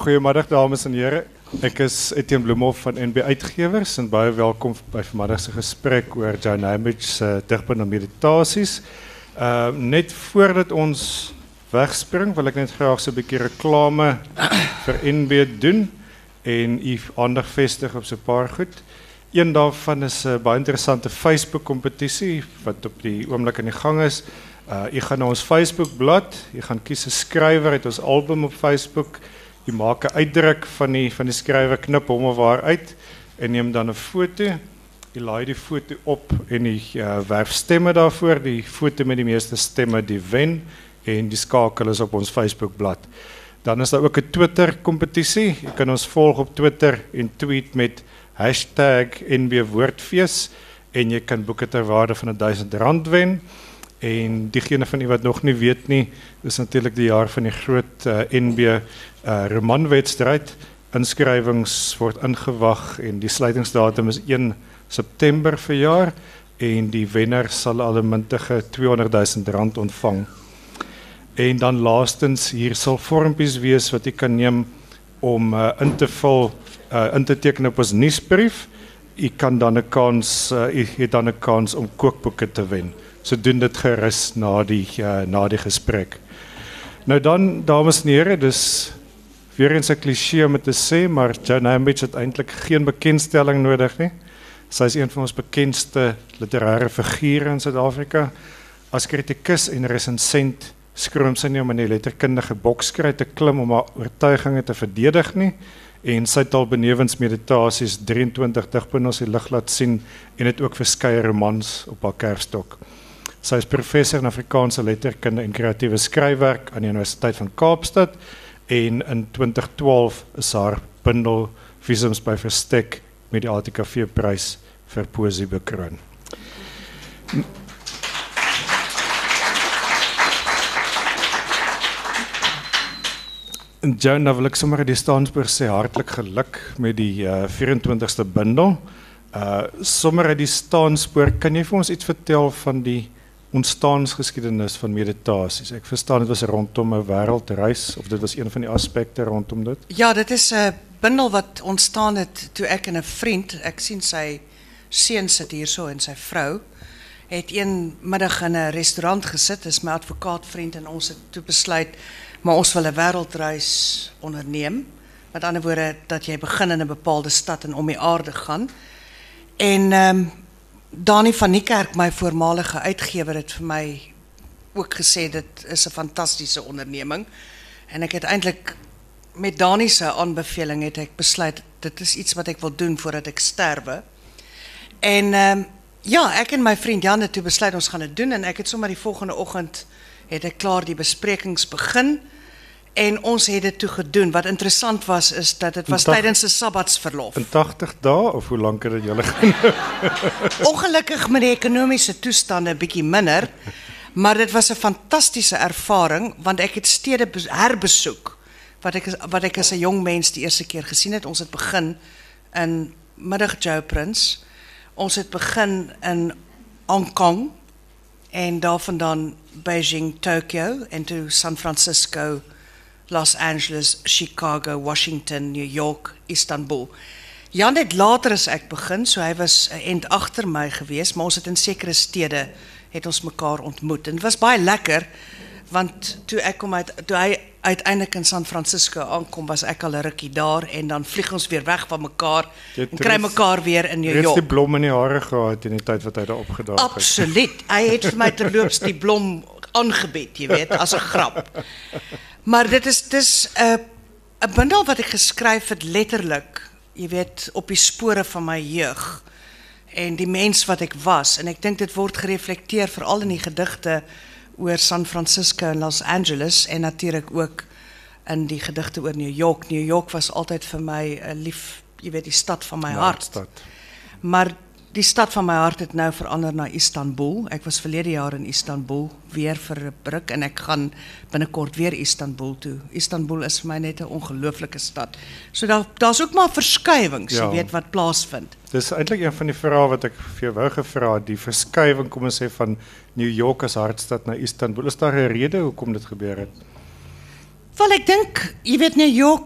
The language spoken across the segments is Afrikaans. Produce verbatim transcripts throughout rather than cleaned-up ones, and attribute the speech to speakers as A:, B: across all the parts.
A: Goeiemiddag dames en heren. Ek is Etienne Bloemhof van N B Uitgewers en baie welkom by vanmiddag se gesprek oor Joan Hamish se digbundel Meditasies. Uh, net voordat ons wegspring, wil ek net graag so 'n bietjie reklame vir N B doen en u aandag vestig op so 'n paar goed. Een daarvan is 'n baie interessante Facebook-kompetisie wat op die oomblik aan die gang is. Uh, jy gaan na ons Facebook-blad, jy gaan kies 'n skrywer uit ons album op Facebook. Jy maak 'n uitdruk van die van die skrywer, knip hom of haar uit en neem dan 'n foto. Jy laai die foto op en jy uh, werf stemme daarvoor. Die foto met die meeste stemme die wen en die skakel is op ons Facebook-blad. Dan is daar ook 'n Twitter-kompetisie. Jy kan ons volg op Twitter en tweet met hashtag N B Woordfees en jy kan boeke ter waarde van duisend rand wen. En diegene van u wat nog nie weet nie, is natuurlik die jaar van die groot uh, N B uh, romanwedstryd. Inskrywings word ingewag en die sluitingsdatum is een September vir jaar en die wenner sal al 'n muntige tweehonderdduisend rand ontvang. En dan laastens, hier sal vormpies wees wat u kan neem om uh, in te vul, uh, in te teken op ons nuusbrief. U kan dan 'n kans, uh, u het dan 'n kans om kookboeke te wen. So doen dit gerus na die, uh, na die gesprek. Nou dan, dames en heren, dus weer eens 'n cliché om te sê, maar Joan Hamish het eintlik geen bekendstelling nodig nie. Sy is een van ons bekendste literêre figure in Suid-Afrika. As kritikus en resensent skroom sy nie om in die letterkundige bokskry te klim om haar oortuiginge te verdedig nie. En sy het al benewens Meditasies drieëntwintig digbundels die lig laat sien en het ook verskeie romans op haar kerfstok. Sy is professor in Afrikaanse letterkunde en kreatiewe skryfwerk aan die Universiteit van Kaapstad en in twintig twaalf is haar bundel Visums by Verstek met die A T K V-prys vir poësie bekroon. Joan, nou wil ek sommer die staanspoor sê hartlik geluk met die uh, vyf-en-twintigste bundel. Uh, sommer uit die staanspoor, kan jy vir ons iets vertel van die ontstaansgeskiedenis van Meditasies? Ek verstaan dit was rondom 'n wêreldreis of dit was een van die aspekte rondom dit.
B: Ja, dit is 'n bundel wat ontstaan het toe ek en 'n vriend, ek sien sy seun sit hierso en sy vrou, het een middag in 'n restaurant gesit, dis my advokaatvriend en ons het toe besluit, maar ons wil 'n wêreldreis onderneem. Met ander woorde dat jy begin in 'n bepaalde stad en om die aarde gaan. En ehm um, Dani van Niekerk, my voormalige uitgewer, het vir my ook gesê dit is 'n fantastiese onderneming. En ek het eintlik met Dani se aanbeveling het ek besluit dit is iets wat ek wil doen voordat ek sterwe. En um, ja, ek en my vriend Jan het toe besluit ons gaan dit doen en ek het sommer die volgende oggend het ek klaar die besprekings begin en ons het dit toe gedoen. Wat interessant was is dat dit was tydens 'n sabbatsverlof.
A: In tachtig dae of hoe lank het dit julle geneem?
B: Ongelukkig met die ekonomiese toestande 'n bietjie minder, maar dit was 'n fantastiese ervaring want ek het stede herbesoek wat ek wat ek as 'n jong mens die eerste keer gesien het. Ons het begin in Middag-Joe-Prince. Ons het begin in Hong Kong en daarvandaan Beijing, Tokyo en toe San Francisco, Los Angeles, Chicago, Washington, New York, Istanbul. Jan het later as ek begin, so hy was 'n end agter my gewees, maar ons het in sekere stede het ons mekaar ontmoet. En dit was baie lekker want toe ek kom uit toe hy uiteindelik in San Francisco aankom, was ek al 'n rukkie daar en dan vlieg ons weer weg van mekaar en kry mekaar weer in New York.
A: Jy het die blom in die hare gehad in die tyd wat hy daar opgedaag het.
B: Absoluut. Hy het vir my terloops die blom aangebied, jy weet, as 'n grap. Maar dit is dis 'n uh, 'n bundel wat ek geskryf het letterlik, jy weet, op die spore van my jeug en die mens wat ek was. En ek dink dit word gereflekteer veral in die gedigte oor San Francisco en Los Angeles en natuurlik ook in die gedigte oor New York. New York was altyd vir my 'n lief, jy weet, die stad van my hart.
A: Stad.
B: Maar die stad van my hart het nou verander na Istanbul. Ek was verlede jaar in Istanbul weer vir 'n ruk en ek gaan binnekort weer Istanbul toe. Istanbul is vir my net 'n ongelooflike stad. So daar daar's ook maar verskywings, ja, jy weet, wat plaasvind.
A: Dis eintlik een van die vrae wat ek vir jou wou gevra het, die verskywing, kom ons sê, van New York as hartstad na Istanbul. Is daar 'n rede hoekom dit gebeur het?
B: Wel, ek dink, jy weet, New York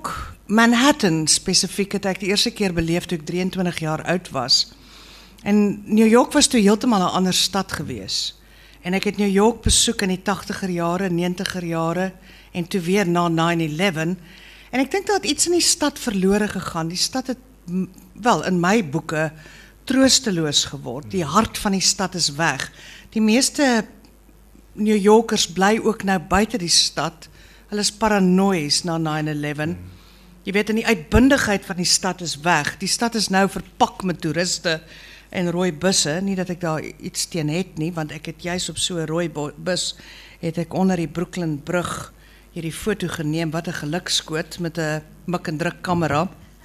B: Manhattan spesifiek het ek die eerste keer beleef toe ek drieëntwintig jaar oud was. En New York was toe heeltemal 'n ander stad gewees. En ek het New York besoek in die tachtiger jare, negentiger jare en toe weer na nine eleven. En ek dink dat iets in die stad verlore gegaan. Die stad het wel in my boeke troosteloos geword. Die hart van die stad is weg. Die meeste New Yorkers bly ook nou buite die stad. Hulle is paranoïes na nine eleven. Jy weet, en die uitbundigheid van die stad is weg. Die stad is nou verpak met toeriste en rooi busse. Nie dat ek daar iets teen het nie, want ek het juist op so 'n rooi bus het ek onder die Brooklyn brug hierdie foto geneem. Wat 'n gelukskoot met 'n mik en druk kamera.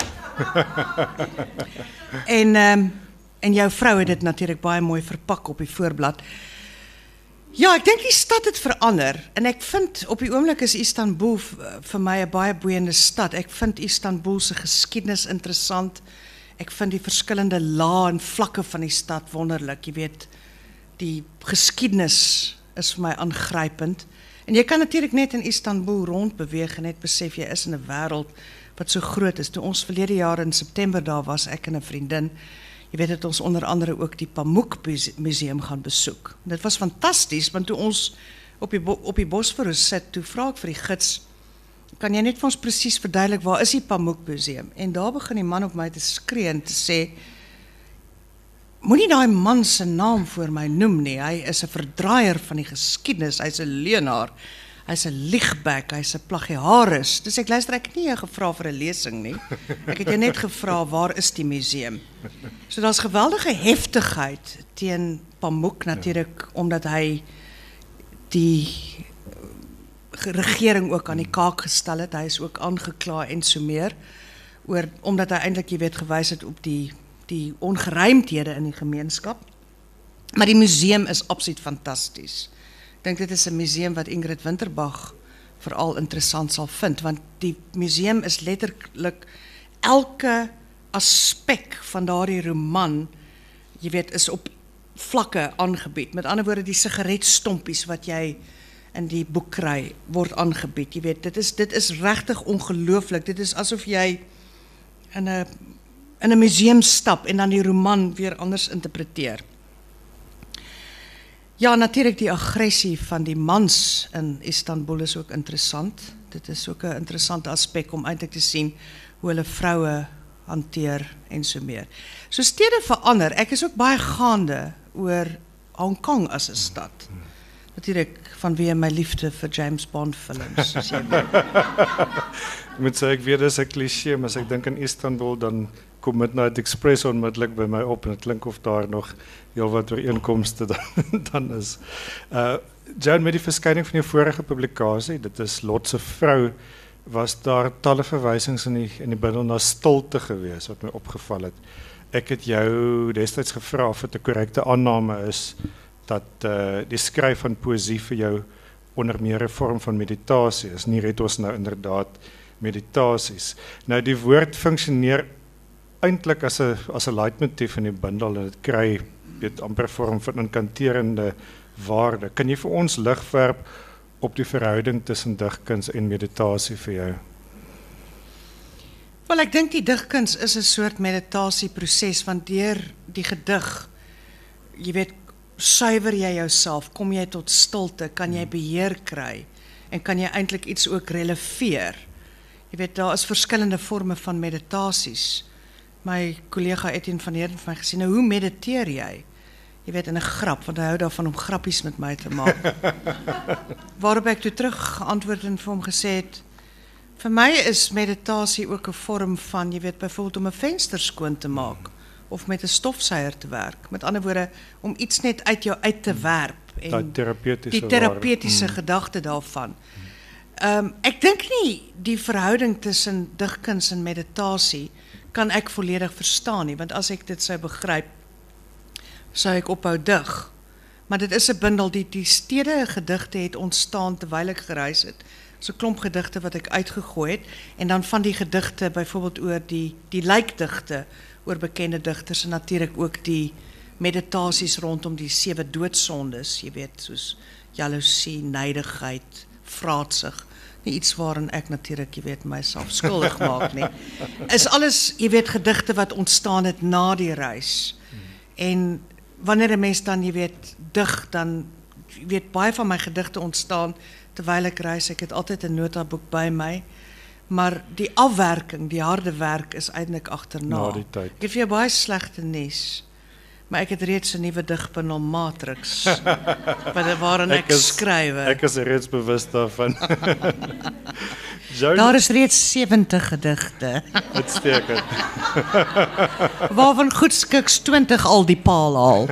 B: en um, en jou vrou het dit natuurlik baie mooi verpak op die voorblad. Ja, ek dink die stad het verander en ek vind op die oomblik is Istanbul vir my 'n baie boeiende stad. Ek vind Istanbul se geskiedenis interessant. Ek vind die verskillende lae en vlakke van die stad wonderlik. Jy weet, die geskiedenis is vir my aangrypend. En jy kan natuurlik net in Istanbul rondbeweeg en net besef jy is in 'n wêreld wat so groot is. Toe ons verlede jaar in September daar was, ek en 'n vriendin, jy weet het ons onder andere ook die Pamuk Museum gaan besoek. Dit was fantasties, want toe ons op die, op die Bosforus sit, toe vra ek vir die gids, kan jy net vir ons presies verduidelik, waar is die Pamuk Museum? En daar begin die man op my te skree en te sê, moenie daai man se naam voor my noem nie, hy is 'n verdraaier van die geskiedenis, hy's 'n leuenaar, hy's 'n liegbek, hy's 'n plagiaris. Dus ek luister, ek het nie jou gevra vir 'n lesing nie. Ek het jou net gevra, waar is die museum? So daar's geweldige heftigheid teen Pamuk natuurlik, omdat hy die regering ook aan die kaak gestel het. Hy is ook aangekla en so meer, oor, omdat hy eintlik, jy weet, gewys het op die, die ongeruimdhede in die gemeenskap. Maar die museum is absoluut fantasties. Ek dink dit is 'n museum wat Ingrid Winterbach veral interessant sal vind, want die museum is letterlik elke aspek van daardie roman, jy weet, is op vlakke aangebied. Met ander woorde, die sigaretstompies wat jy in die boek kry, word aangebied. Jy weet, dit is, dit is regtig ongelooflik. Dit is asof jy in 'n in 'n museum stap en dan die roman weer anders interpreteer. Ja, natuurlik die aggressie van die mans in Istanbul is ook interessant. Dit is ook 'n interessante aspek om eintlik te sien hoe hulle vroue hanteer en so meer. So stede verander. Ek is ook baie gaande oor Hong Kong as 'n stad. Natuurlik vanweë my liefde vir James Bond films, soos jy weet.
A: Ek moet sê, ek weet dis 'n kliseë, maar as ek dink aan Istanbul, dan kom Midnight Express onmiddellik by my op en dit klink of daar nog heel wat ooreenkomste dan, dan is. Uh, Joan, met die verskyning van jou vorige publikasie, dit is Lot se vrou, was daar talle verwysings in die, in die bundel na stilte gewees, wat my opgeval het. Ek het jou destyds gevra of dit 'n korrekte aanname is, dat uh, die skryf van poësie vir jou onder meer 'n vorm van meditasie is. Nie red ons nou inderdaad meditasies. Nou die woord funksioneer eintlik as 'n as 'n leitmotief in die bundel en dit kry weet amper vorm van inkanterende waarde. Kan jy vir ons lig werp op die verhouding tussen digkuns en meditasie vir jou?
B: Wel, ek dink die digkuns is 'n soort meditasieproses, want deur die gedig, jy weet, suiwer jy jouself, kom jy tot stilte, kan jy beheer kry en kan jy eintlik iets ook releveer. Jy weet, daar is verskillende vorme van meditasies. My kollega Etienne van Heerden het my gesê, nou hoe mediteer jy? Jy weet, in 'n grap, want hy hou daarvan om grappies met my te maak. Waarop ek toe terug geantwoord en vir hom gesê het, vir my is meditasie ook 'n vorm van, jy weet, byvoorbeeld om 'n venster skoon te maak, of met 'n stofsuier te werk. Met ander woorde, om iets net uit jou uit te werp. En
A: die terapeutiese,
B: die terapeutiese mm. gedagte daarvan. Um, ek dink nie die verhouding tussen digkuns en meditasie kan ek volledig verstaan nie, want as ek dit sou begryp, sou ek ophou dig. Maar dit is 'n bundel, die, die stede gedigte het ontstaan terwyl ek gereis het. So 'n klomp gedigte wat ek uitgegooi het, en dan van die gedigte, byvoorbeeld oor die, die lijkdigte, oor bekende digters, en natuurlik ook die meditasies rondom die sewe doodsondes, jy weet, soos jaloesie, nydigheid, vraatsig, nie iets waarin ek natuurlik, jy weet, myself skuldig maak nie. Is alles, jy weet, gedigte wat ontstaan het na die reis. Hmm. En wanneer 'n mens dan, jy weet, dig, dan, jy weet, baie van my gedigte ontstaan terwyl ek reis. Ek het altyd 'n notaboek by my. Maar die afwerking, die harde werk is eintlik agterna.
A: Na die tyd.
B: Ek het vir jou baie slegte nuus. Maar ek het reeds 'n nuwe digbundel Matrix wat waarin ek, ek skryf.
A: Ek is reeds bewus daarvan. Joan,
B: Daar is reeds sewentig gedigte.
A: Uitstekend.
B: Waarvan goedskiks twintig al die paal haal.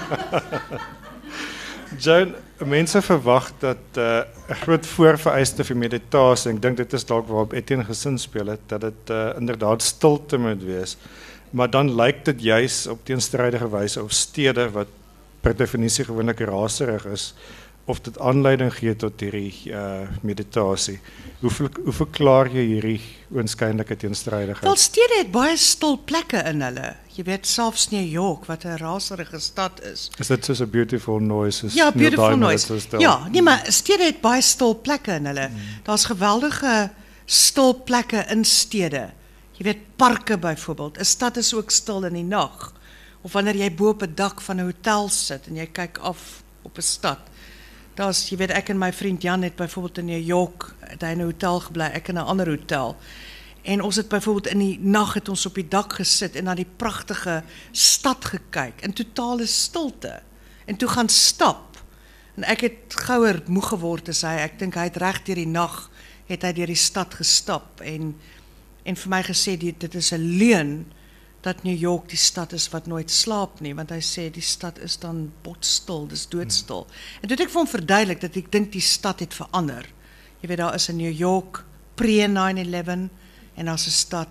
A: Joan, mense verwag dat 'n uh, groot voorvereiste vir meditasie, ek dink dit is dalk waarop Etienne gesin speel het, dat dit uh, inderdaad stilte moet wees. Maar dan lyk dit juis op teenstrydige wyse of stede wat per definisie gewoonlik raserig is, of dit aanleiding gee tot hierdie uh, meditasie. Hoe, hoe verklaar jy hierdie oënskynlike teenstrydigheid?
B: Wel, stede het baie stil plekke in hulle. Jy weet, selfs New York, wat 'n raserige stad is.
A: Is dit soos 'n beautiful noise?
B: Ja, beautiful noise.
A: So
B: ja, nee, maar stede het baie stil plekke in hulle. Hmm. Daar's geweldige stil plekke in stede. Jy weet, parke byvoorbeeld. 'n Stad is ook stil in die nag. Of wanneer jy bo op 'n dak van 'n hotel sit en jy kyk af op 'n stad. Daar's, jy weet, ek en my vriend Jan het byvoorbeeld in New York, het hy in 'n hotel gebly, ek in 'n ander hotel. En ons het byvoorbeeld in die nag het ons op die dak gesit en na die pragtige stad gekyk in totale stilte. En toe gaan stap. En ek het gouer moeg geword as hy, ek dink hy het reg deur die nag het hy deur die stad gestap en en vir my gesê dit, dit is 'n leuen dat New York die stad is wat nooit slaap nie, want hy sê die stad is dan botstil, dis doodstil. Hmm. En toe het ek vir hom verduidelik dat ek dink die stad het verander. Jy weet, daar is 'n New York pre nine eleven en daar's 'n stad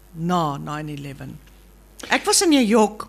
B: na nine eleven. Ek was in New York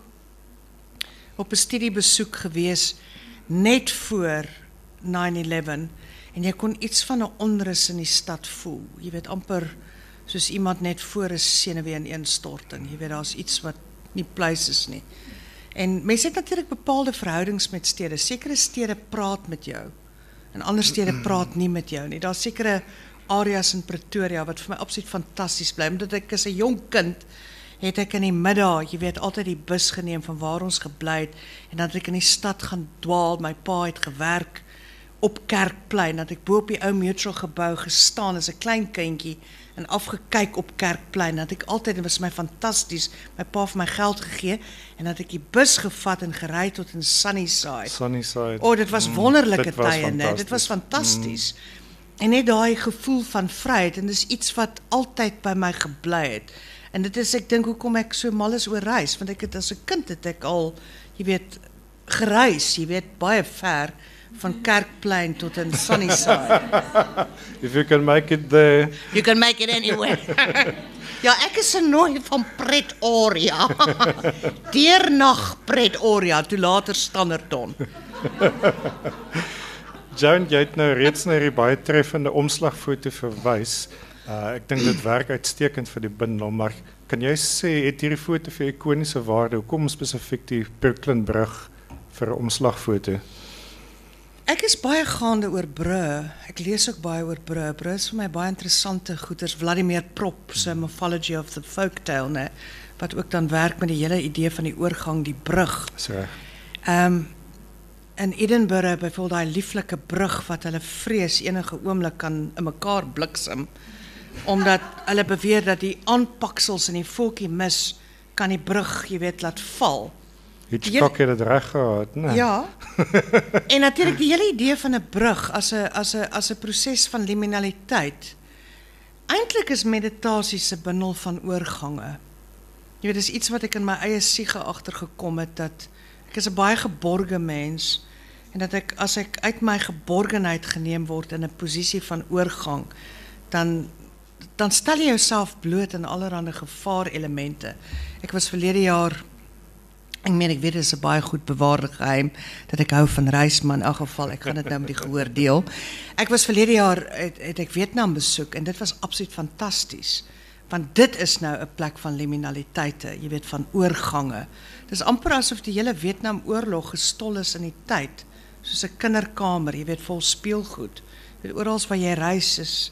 B: op 'n studiebesoek gewees net voor nine eleven en jy kon iets van 'n onrus in die stad voel. Jy weet, amper soos iemand net voor 'n senuweeineenstorting. Jy weet, daar's iets wat nie pleis is nie. En mense het natuurlik bepaalde verhoudings met stede. Sekere stede praat met jou en ander stede praat nie met jou nie. Daar's sekere areas in Pretoria wat vir my absoluut fantasties bly, omdat ek as 'n jong kind het ek in die middag, jy weet, altyd die bus geneem van waar ons gebly het en dan het ek in die stad gaan dwaal. My pa het gewerk op Kerkplein, dat ek bo op die ou Mutual gebou gestaan as 'n klein kindjie en afgekyk op Kerkplein, dat ek altyd, dit was my fantasties, my pa vir my geld gegee en dat ek die bus gevat en gery tot in Sunnyside.
A: Sunnyside.
B: O, dit was wonderlike
A: mm,
B: tye, né? Dit was fantasties. Mm. En net daai gevoel van vryheid en dis iets wat altyd by my gebly het. En dit is, ek dink, hoekom ek so mal is oor reis, want ek het as 'n kind het ek al, jy weet, gereis, jy weet, baie ver van Kerkplein tot in Sunnyside.
A: If you can make it there.
B: You can make it anywhere. Ja, ek is 'n nooi van Pretoria. Deernag Pretoria, toe later Standerton.
A: Joan, jy het nou reeds na hierdie baie treffende omslagfoto verwys. Uh, ek dink dit werk uitstekend vir die bundel, maar kan jy sê, het hierdie foto vir ikoniese waarde? Hoekom spesifiek die Brooklynbrug vir 'n omslagfoto?
B: Ek is baie gaande oor brûe. Ek lees ook baie oor brûe. Brûe is vir my baie interessante goeters. Vladimir Prop se Mythology of the Folktale, né, wat ook dan werk met die hele idee van die oorgang, die brug.
A: Dis reg.
B: Ehm um, in Edinburgh byvoorbeeld daai lieflike brug wat hulle vrees enige oomblik kan in mekaar bliksem, omdat hulle beweer dat die aanpaksels in die voeltjie mis kan die brug, jy weet, laat val.
A: Hitchcock het dit reg gehad, né?
B: Ja. En natuurlik die hele idee van 'n brug as 'n as 'n as 'n proses van liminaliteit. Eintlik is meditasie se bundel van oorgange. Jy weet, dis iets wat ek in my eie siege agtergekom het, dat ek is 'n baie geborge mens en dat ek as ek uit my geborgenheid geneem word in 'n posisie van oorgang, dan dan stel jy jouself bloot aan allerlei gevaarelemente. Ek was verlede jaar, ek meen, ek weet dit is 'n baie goed bewaarde geheim dat ek hou van reis, maar in elk geval ek gaan dit nou met die gehoor deel. Ek was verlede jaar het, het ek Vietnam besoek en dit was absoluut fantasties. Want dit is nou 'n plek van liminaliteite, jy weet, van oorgange. Dis amper asof die hele Vietnamoorlog gestol is in die tyd, soos 'n kinderkamer, jy weet, vol speelgoed. Jy weet, oral waar jy reis is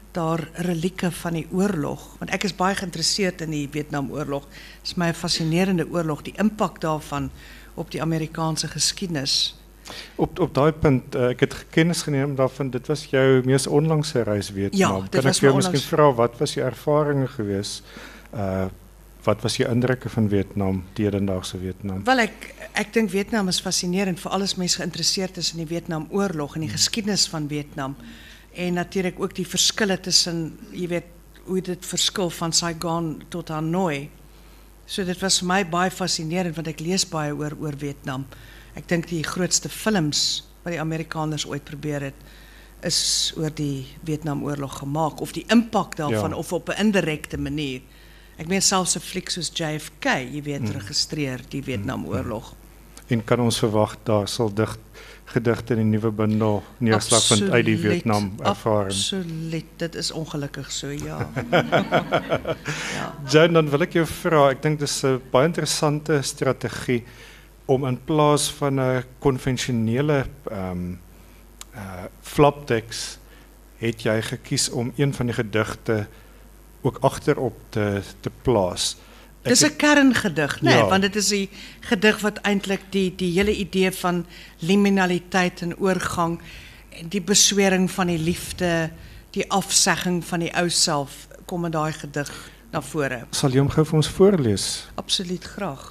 B: daar relieke van die oorlog, want ek is baie geïnteresseerd in die Vietnamoorlog. Dit is my 'n fascinerende oorlog, die impak daarvan op die Amerikaanse geskiedenis.
A: Op op daai punt, uh, ek het kennis geneem daarvan, dit was jou mees onlangse reis Vietnam.
B: Ja, dit
A: kan
B: was
A: ek jou
B: my
A: miskien
B: onlangs-
A: vra, wat was je ervarings geweest? Uh, wat was je indrukke van Vietnam, die hedendaagse Vietnam?
B: Wel, ek ek dink Vietnam is fascinerend, veral as mens geïnteresseerd is in die Vietnamoorlog en die geskiedenis van Vietnam. En natuurlijk ook die verschillen tussen, je weet, hoe dit verskil van Saigon tot Hanoi. So dit was vir my baie fascinerend, want ek lees baie oor, oor Vietnam. Ek dink die grootste films wat die Amerikaners ooit probeer het, is oor die Vietnamoorlog gemaak, of die impak daarvan,
A: Ja.
B: of op 'n indirekte manier. Ek meen selfs 'n fliek soos J F K, jy weet,
A: Mm.
B: registreer die Vietnamoorlog.
A: En kan ons verwag daar sal dig, gedigte in die nuwe bundel neerslag vind uit die
B: Absoluut,
A: Vietnam ervaring?
B: Absoluut, dit is ongelukkig so, ja. ja.
A: Joan, dan wil ek jou vra, ek dink dis 'n baie interessante strategie om in plaas van 'n konvensionele ehm um, uh flaptekst het jy gekies om een van die gedigte ook agterop te te plaas. Ek
B: Dis 'n
A: het-
B: kerngedig, nee,
A: Ja.
B: want dit is die gedig wat eintlik die die hele idee van liminaliteit en oorgang, en die beswering van die liefde, die afsegging van die ou self kom in daai gedig na vore.
A: Sal jy hom gou vir ons voorlees?
B: Absoluut graag.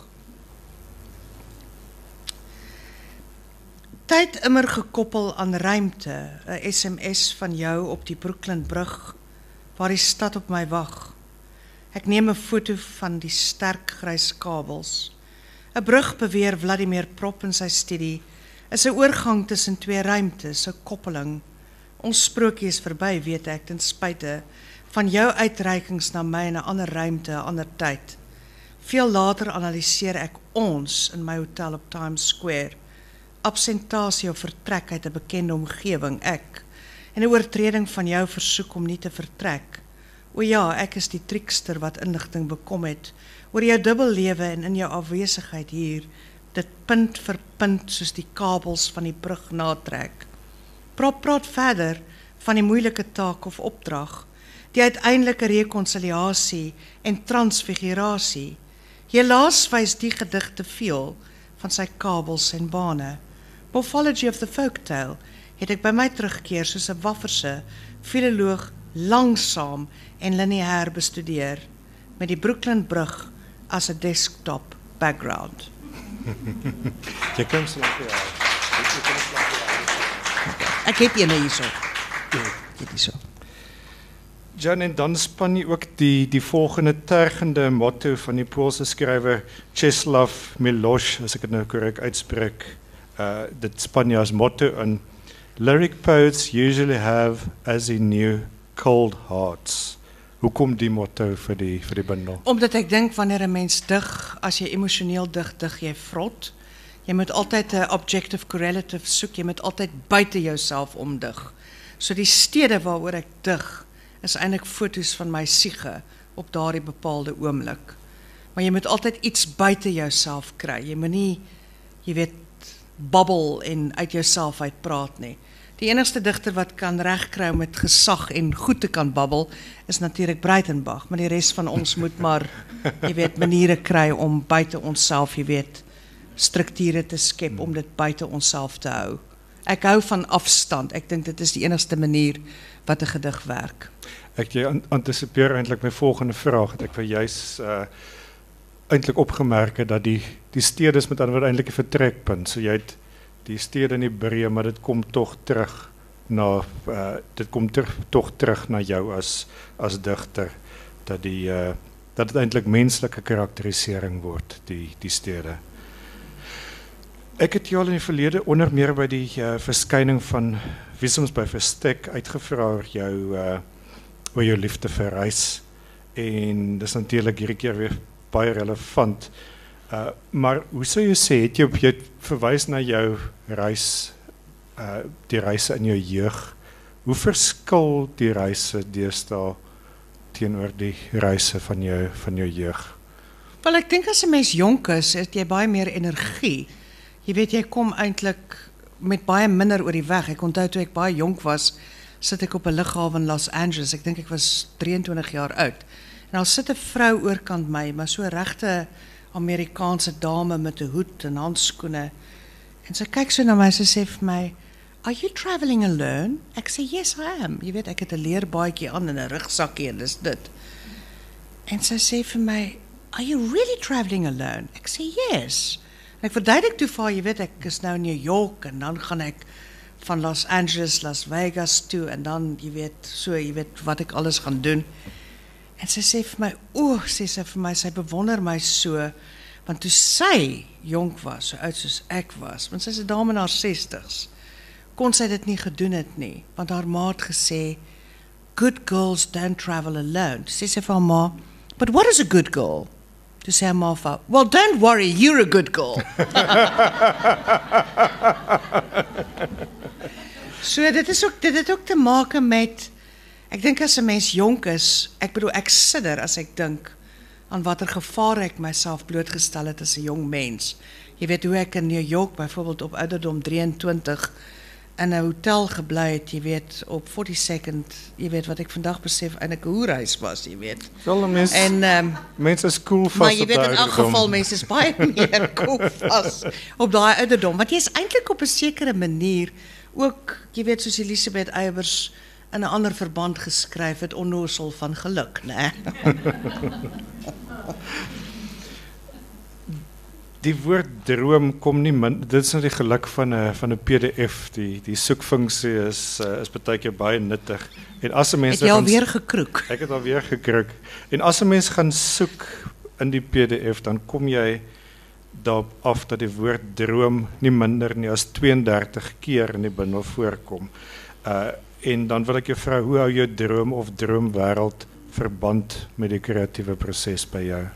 B: Tyd immer gekoppel aan ruimte, 'n S M S van jou op die Brooklynbrug waar die stad op my wag. Ek neem 'n foto van die sterk grys kabels. 'n Brug, beweer Vladimir Prop in sy studie, is 'n oorgang tussen twee ruimtes, 'n koppeling. Ons sprokie is verby, weet ek, ten spyte van jou uitreikings na my in 'n ander ruimte, 'n ander tyd. Veel later analiseer ek ons in my hotel op Times Square. Absentasie of vertrek uit 'n bekende omgewing, ek, en 'n oortreding van jou versoek om nie te vertrek. O ja, ek is die triekster wat inligting bekom het oor jou dubbellewe en in jou afwesigheid hier, dit punt vir punt soos die kabels van die brug natrek. Praat praat verder van die moeilike taak of opdrag, die uiteindelike rekonsiliasie en transfigurasie. Helaas wys die gedig te veel van sy kabels en bane. Morphology of the Folktale het ek by my terugkeer soos 'n wafferse filoloog langsaam en lineair bestudeer, met die Brooklynbrug as 'n desktop background.
A: Jy kan slag vir jou.
B: Ek het eene hierso. Ek het hierso.
A: Jan, en dan span jy ook die die volgende tergende motto van die Poolse skrywer Czesław Miłosz, as ek dit nou korrek uitspreek. Uh, dit span jy as motto in: Lyric poets usually have, as he knew, cold hearts. Hoekom die motto vir die vir die bundel?
B: Omdat ek dink wanneer 'n mens dig, as jy emosioneel dig, dig jy vrot. Jy moet altyd 'n objective correlative soek, jy moet altyd buite jouself omdig. So die stede waaroor ek dig, is eintlik foto's van my siege op daardie bepaalde oomblik. Maar jy moet altyd iets buite jouself kry. Jy moet nie, jy weet, babbel en uit jouself uit praat nie. Die enigste digter wat kan regkry om met gesag en goed te kan babbel, is natuurlik Breitenbach, maar die res van ons moet maar, jy weet, maniere kry om buite onsself, jy weet, strukture te skep om dit buite onsself te hou. Ek hou van afstand. Ek dink dit is die enigste manier wat 'n gedig werk.
A: Ek jy an- antisipeer eintlik my volgende vraag. Het ek vir juis uh, eintlik opgemerk het dat die die stede is met ander woorde eintlik 'n vertrekpunt. So jy het die stede in die breë, maar dit kom tog terug na uh, dit kom terug tog terug na jou as as digter, dat die uh, dat dit eintlik menslike karakterisering word, die die stede. Ek het jou al in die verlede onder meer by die uh, verskyning van Wiesoms by Verstek uitgevra oor jou uh, oor jou liefde vir reis, en dis natuurlik hierdie keer weer baie relevant. Uh, maar hoe sou jy sê, het jy, jy verwys na jou reis, uh, die reise in jou jeug. Hoe verskil die reise deesdae teenoor die reise van jou van jou jeug?
B: Wel, ek dink as 'n mens jonk is, het jy baie meer energie. Jy weet, jy kom eintlik met baie minder oor die weg. Ek onthou toe ek baie jonk was, sit ek op 'n lughawe in Los Angeles. Ek dink ek was drieëntwintig jaar oud. En daar sit 'n vrou oorkant my, maar so 'n regte Amerikaanse dame met 'n hoed en handskoene. En sy kyk so na my, sy sê vir my, "Are you travelling alone?" Ek sê, "Yes, I am." Jy weet, ek het 'n leerbaadjie aan en 'n rugsakkie en dis dit. En sy sê vir my, "Are you really travelling alone?" Ek sê, "Yes." En ek verduidelik toe vir haar, jy weet, ek is nou in New York en dan gaan ek van Los Angeles, Las Vegas toe en dan, jy weet, so, jy weet wat ek alles gaan doen. En sy sê vir my, "O," sê sy vir my, sy bewonder my so, want toe sy jonk was, so oud soos ek was, want sy is 'n dame in haar sestigs, kon sy dit nie gedoen het nie, want haar ma het gesê, "Good girls don't travel alone." Toe sê sy vir haar ma, "But what is a good girl?" Toe sê haar ma vir haar, "Well, don't worry, you're a good girl." So dit is ook, dit het ook te maak met, ek dink as 'n mens jonk is, ek bedoel, ek sidder as ek dink aan watter gevaar ek myself blootgestel het as 'n jong mens. Jy weet hoe ek in New York byvoorbeeld op ouderdom drieëntwintig in 'n hotel gebly het, jy weet, op forty-second, jy weet wat ek vandag besef eintlik 'n hoerhuis was, jy weet.
A: Wel, mens,
B: En um,
A: mense is cool vas
B: maar jy
A: op
B: weet
A: daai
B: in elk
A: ouderdom.
B: geval mense is baie meer cool vas op daai ouderdom, want jy is eintlik op 'n sekere manier ook, jy weet, soos Elisabeth Eybers in 'n ander verband geskryf het, onnoosel van geluk, né?
A: Die woord droom kom nie min, dit is nou die geluk van 'n van 'n P D F, die die soekfunksie is uh, is baie keer baie nuttig. En as 'n mens
B: Het jy alweer gekroek?
A: Ek het alweer gekruk. En as 'n mens gaan soek in die P D F, dan kom jy daarop af dat die woord droom nie minder nie as tweeëndertig keer in die bundel voorkom. Uh en dan wil ek jou vra, hoe hou jou droom of droomwêreld verband met die kreatiewe proses by jou?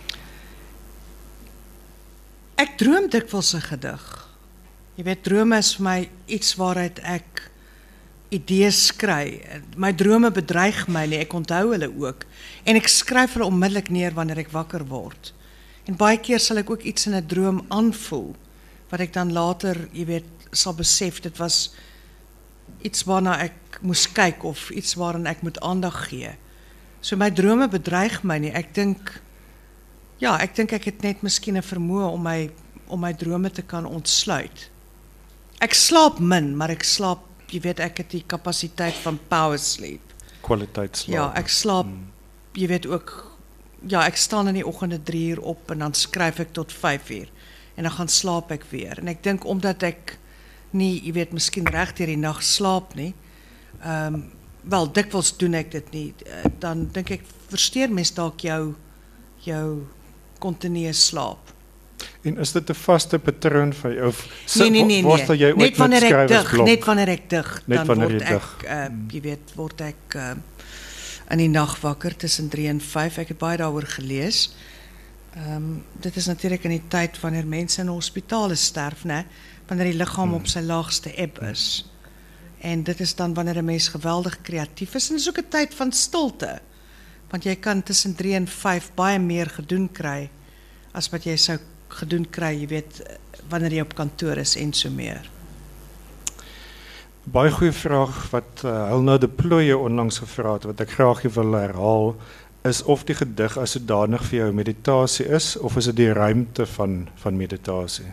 B: Ek droom dikwels 'n gedig. Jy weet, drome is vir my iets waaruit ek idees kry. My drome bedreig my nie, ek onthou hulle ook. En ek skryf hulle onmiddellik neer wanneer ek wakker word. En baie keer sal ek ook iets in 'n droom aanvoel, wat ek dan later, jy weet, sal besef, dit was iets waarna ek moes kyk, of iets waarin ek moet aandag gee. So my drome bedreig my nie, ek dink, ja, ek dink ek het net miskien 'n vermoë om my, om my drome te kan ontsluit. Ek slaap min, maar ek slaap, jy weet, ek het die kapasiteit van power sleep.
A: Kwaliteit slaap.
B: Ja, ek slaap, jy weet ook, ja, ek staan in die oggende drie uur op en dan skryf ek tot vyf uur. En dan gaan slaap ek weer. En ek dink omdat ek nie, jy weet, miskien reg deur die nag slaap nie, ehm um, wel dikwels doen ek dit nie, dan dink ek versteur mens dalk jou jou kontinue slaap.
A: En is dit 'n vaste patroon vir jou? Of
B: Nee, nee, nee,
A: worstel jy
B: nee.
A: ooit
B: Net
A: met
B: wanneer ek dig,
A: skrywersblok?
B: net wanneer ek dig,
A: Net
B: dan
A: wanneer
B: word
A: jy
B: ek,
A: dig.
B: uh, jy weet, word ek uh, in die nag wakker tussen drie en vyf. Ek het baie daaroor gelees. Ehm um, dit is natuurlik in die tyd wanneer mense in hospitale sterf, né? Wanneer die liggaam op sy laagste eb is. En dit is dan wanneer 'n mens geweldig kreatief is, en dis ook 'n tyd van stilte. Want jy kan tussen drie en vyf baie meer gedoen kry as wat jy sou gedoen kry, jy weet, wanneer jy op kantoor is en so meer.
A: Baie goeie vraag wat uh, Helena de Plooie onlangs gevra het, wat ek graag wil herhaal, is of die gedig as sodanig vir jou meditasie is, of is dit die ruimte van, van meditasie?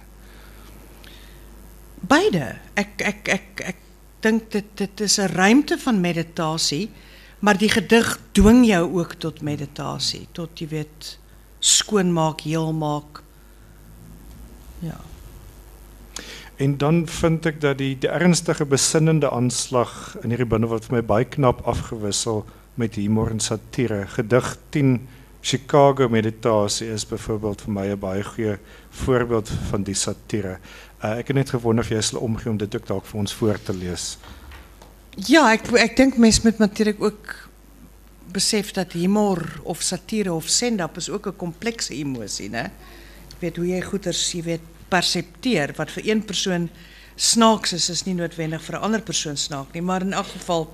B: Beide. Ek, ek, ek, ek dink dit, dit is 'n ruimte van meditasie, maar die gedig dwing jou ook tot meditasie, tot, jy weet, skoonmaak, heel maak. Ja.
A: En dan vind ek dat die, die ernstige besinnende aanslag in hierdie bundel wat vir my baie knap afgewissel met humor en satire. Gedig tien Chicago meditasie is byvoorbeeld vir my 'n baie goeie voorbeeld van die satire. Uh, ek het net gewonder of jy sal omgee om dit ook dalk vir ons voor te lees.
B: Ja, ek, ek dink mens moet natuurlijk ook besef dat humor of satire of stand-up is ook 'n komplekse emosie, né? Jy weet hoe jy goeders, jy weet, persepteer, wat vir een persoon snaaks is, is nie noodwendig vir 'n ander persoon snaak nie, maar in elk geval,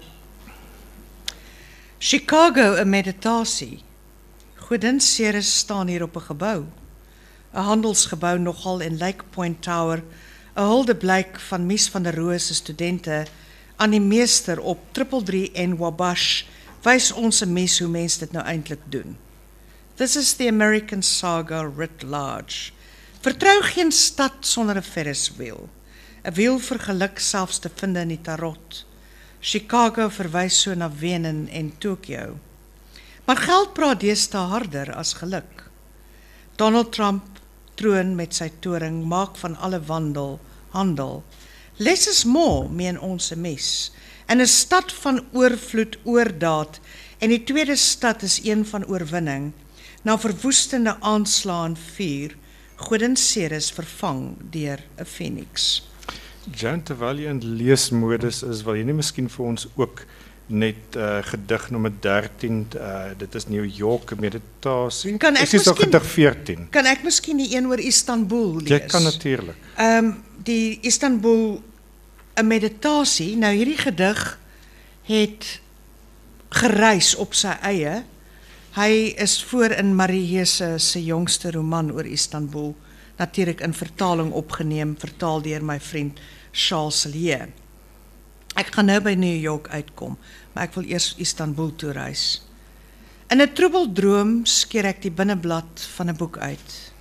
B: Chicago, 'n meditasie. Godin Ceres staan hier op 'n gebou, 'n handelsgebou nogal in Lake Point Tower, 'n huldeblyk van Mies van der Rohe se studente, aan die meester op triple drie en Wabash wys ons 'n mes hoe mens dit nou eintlik doen. This is the American saga writ large. Vertrou geen stad sonder 'n Ferris wheel. 'n Wiel vir geluk selfs te vind in die tarot. Chicago verwys so na Wenen en Tokio. Maar geld praat deesdae harder as geluk. Donald Trump troon met sy toring, maak van alle wandel, handel. Less is more, meen ons 'n mes. In 'n stad van oorvloed oordaad, en die tweede stad is een van oorwinning, na verwoestende aanslae en vuur, Godin-Ceres vervang deur 'n Phoenix.
A: Jan, terwyl jy in leesmodus is, wil jy nie miskien vir ons ook net uh, gedig nommer dertien, uh, dit is New York, 'n meditasie.
B: Kan ek
A: is dit
B: miskien-
A: gedig veertien?
B: Kan ek miskien die een oor Istanbul lees?
A: Jy kan natuurlik.
B: Ehm um, die Istanbul 'n meditasie. Nou hierdie gedig het gereis op sy eie. Hy is voor in Marie se se jongste roman oor Istanbul, natuurlik in vertaling opgeneem, vertaal deur my vriend Charles Lee. Ek gaan nou by New York uitkom, maar ek wil eers Istanbul toe reis. In 'n troebel droom skeer ek die binneblad van 'n boek uit.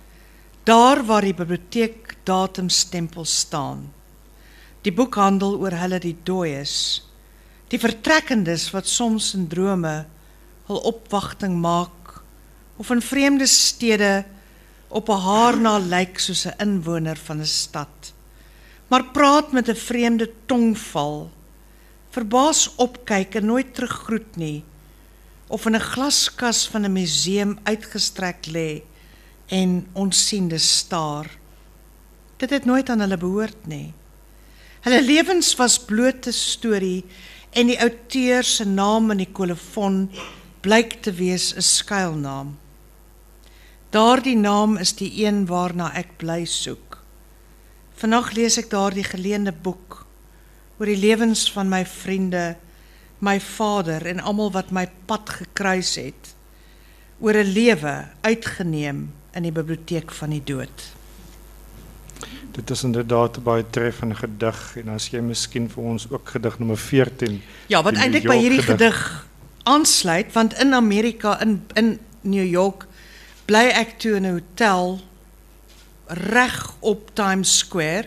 B: Daar waar die biblioteek datumstempels staan. Die boek handel oor hulle die dooies, die vertrekkendes wat soms in drome hul opwagting maak, of in vreemde stede op 'n haar na lyk soos 'n inwoner van 'n stad, maar praat met 'n vreemde tongval, verbaas opkyk en nooit teruggroet nie, of in 'n glaskas van 'n museum uitgestrek lê en onsiende staar. Dit het nooit aan hulle behoort nie. Hulle lewens was blote storie en die outeur se naam in die kolofon blyk te wees 'n skuilnaam. Daardie naam is die een waarna ek bly soek. Vanaand lees ek daardie geleende boek oor die lewens van my vriende, my vader en almal wat my pad gekruis het, oor 'n lewe uitgeneem in die biblioteek van die dood.
A: Dit is inderdaad 'n baie treffende gedig, en as jy miskien vir ons ook gedig nommer veertien.
B: Ja, wat
A: die New
B: eintlik by
A: York
B: hierdie gedig aansluit, want in Amerika, in, in New York, bly ek toe in 'n hotel reg op Times Square,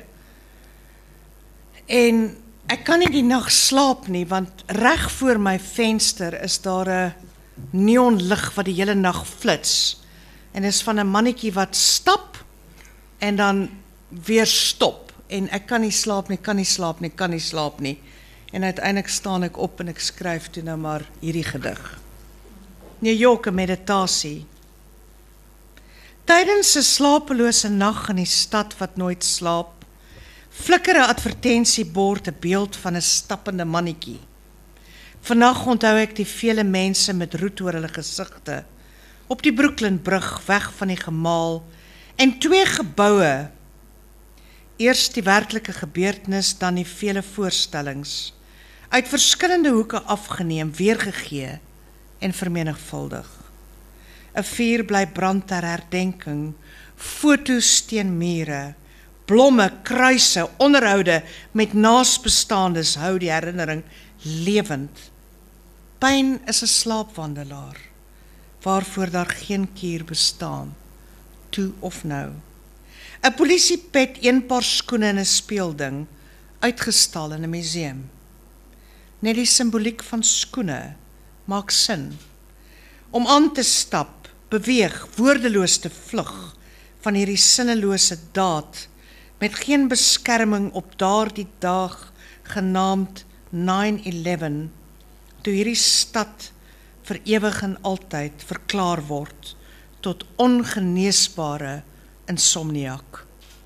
B: en ek kan nie die nag slaap nie, want reg voor my venster is daar 'n neonlig wat die hele nag flits, en is van 'n mannetjie wat stap en dan weer stop, en ek kan nie slaap nie, kan nie slaap nie, kan nie slaap nie, en uiteindelik staan ek op en ek skryf toe nou maar hierdie gedig. New York, 'n meditasie. Tydens 'n slapelose nag in die stad wat nooit slaap, flikker 'n advertensiebord 'n beeld van 'n stappende mannetjie. Vannag onthou ek die vele mense met roet oor hulle gesigte, op die Brooklyn brug weg van die gemaal, en twee geboue, eers die werklike gebeurtenis, dan die vele voorstellings, uit verskillende hoeke afgeneem, weergegee en vermenigvuldig. 'n Vuur bly brand ter herdenking, foto's teen mure, blomme, kruise, onderhoude met naasbestaandes hou die herinnering lewend. Pyn is 'n slaapwandelaar, waarvoor daar geen kuur bestaan, toe of nou. 'n Polisiepet, een paar skoene en 'n speelding, uitgestal in 'n museum. Net die simboliek van skoene maak sin. Om aan te stap, beweeg, woordeloos te vlug van hierdie sinnelose daad, met geen beskerming op daardie dag genaamd nine eleven, toe hierdie stad vir ewig en altyd verklaar word tot ongeneesbare insomniak.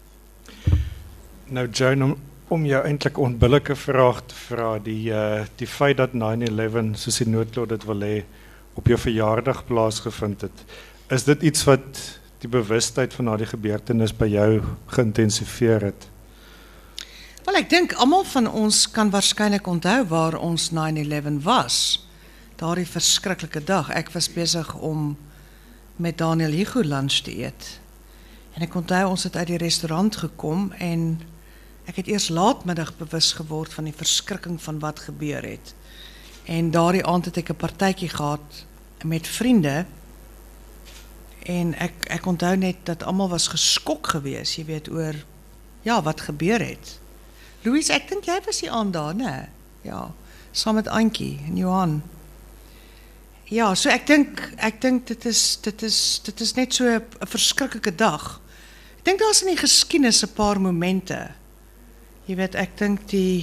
A: Nou Joan, om, om jou eintlik onbillike vraag te vra, die, uh, die feit dat nine eleven, soos die noodlot dit wil hê, op jou verjaardag plaasgevind het, is dit iets wat die bewustheid van daardie gebeurtenis by jou geïntensiveer het?
B: Wel, ek dink almal van ons kan waarskynlik onthou waar ons nine eleven was. Daardie verskriklike dag. Ek was besig om met Daniel Hugo lunch te eet. En ek onthou ons het uit die restaurant gekom en ek het eers laatmiddag bewus geword van die verskrikking van wat gebeur het. En daardie aand het ek 'n partytjie gehad met vriende en ek ek onthou net dat almal was geskok geweest, jy weet, oor ja, wat gebeur het. Louise, ek dink jy was die aand daar, né? Ja, saam met Antjie en Johan. Ja, so ek dink ek dink dit is dit is dit is net so 'n verskriklike dag. Ek dink daar's in die geskiedenis 'n paar momente. Jy weet, ek dink die